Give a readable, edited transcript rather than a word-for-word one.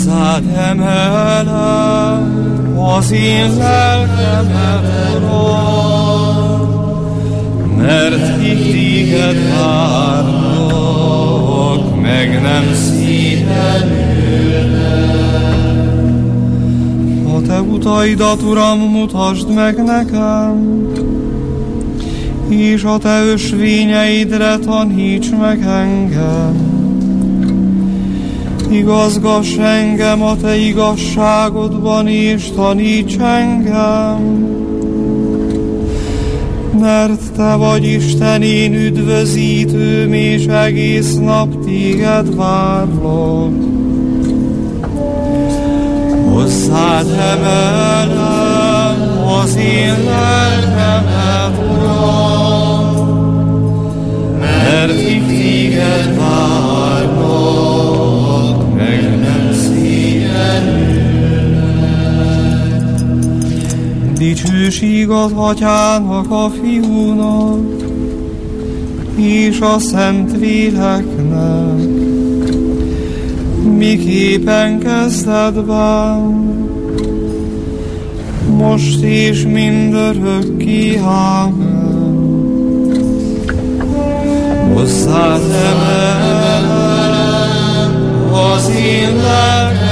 Hozzád emelem az én lelkemet, Uram, mert kik téged várnak, meg nem szíven ülnek. A te utaidat, Uram, mutasd meg nekem, és a te ösvényeidre taníts meg engem. Igazgass engem a te igazságodban, és taníts engem, mert te vagy Isten, én üdvözítőm, és egész nap téged várlak. Hozzád emelem az én lelkemet, Uram, mert kik téged várnak, meg nem szíven ülnek. Dicsőség az Atyának, a Fiúnak, és a Szentléleknek, miképpen kezdetben, most és mindörökké. Ámen. Hozzád emelem az én lelkemet,